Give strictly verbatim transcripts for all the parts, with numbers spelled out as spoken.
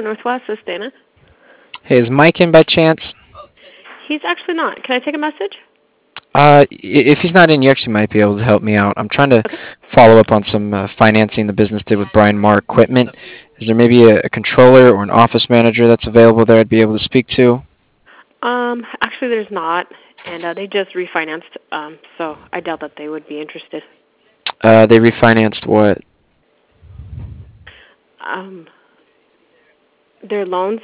Northwest. This is Dana. Hey, is Mike in by chance? He's actually not. Can I take a message? Uh, i- if he's not in, you actually might be able to help me out. I'm trying to Okay. follow up on some uh, financing the business did with Brian Marr Equipment. Is there maybe a, a controller or an office manager that's available there I'd be able to speak to? Um, actually, there's not, and uh, they just refinanced, um, so I doubt that they would be interested. Uh, they refinanced what? Um, their loans.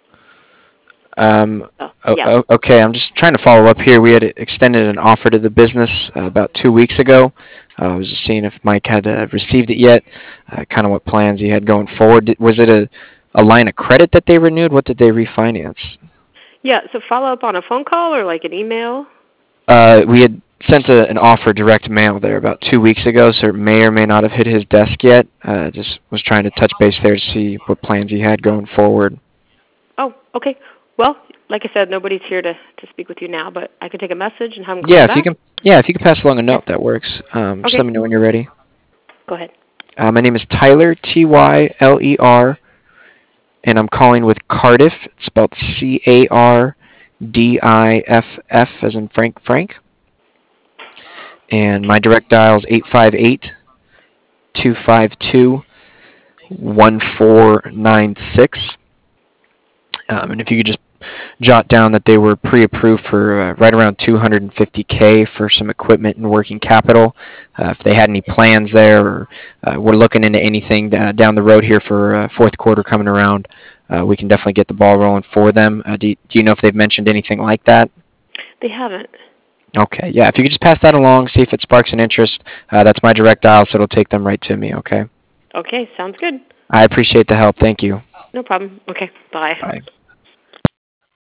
Um, Oh, o- yeah. o- okay, I'm just trying to follow up here. We had extended an offer to the business uh, about two weeks ago. Uh, I was just seeing if Mike had uh, received it yet, uh, kind of what plans he had going forward. Did- Was it a, a line of credit that they renewed? What did they refinance? Yeah. So follow up on a phone call or like an email. Uh, we had sent a, an offer direct mail there about two weeks ago, so it may or may not have hit his desk yet. Uh, just was trying to touch base there to see what plans he had going forward. Oh, okay. Well, like I said, nobody's here to, to speak with you now, but I can take a message and have them call Yeah, you if you back. can, yeah, if you can pass along a Yeah. note, that works. Um, just Okay. let me know when you're ready. Go ahead. Uh, my name is Tyler, T Y L E R, and I'm calling with Cardiff. It's spelled C A R D I F F as in Frank Frank. And my direct dial is eight five eight, two five two, one four nine six. Um, and if you could just jot down that they were pre-approved for uh, right around two hundred fifty K for some equipment and working capital. Uh, if they had any plans there, or uh, we're looking into anything uh, down the road here for uh, fourth quarter coming around, uh, we can definitely get the ball rolling for them. Uh, do, you, do you know if they've mentioned anything like that? They haven't. Okay, yeah. If you could just pass that along, see if it sparks an interest. Uh, that's my direct dial, so it'll take them right to me. Okay. Okay, sounds good. I appreciate the help. Thank you. No problem. Okay, bye. Bye.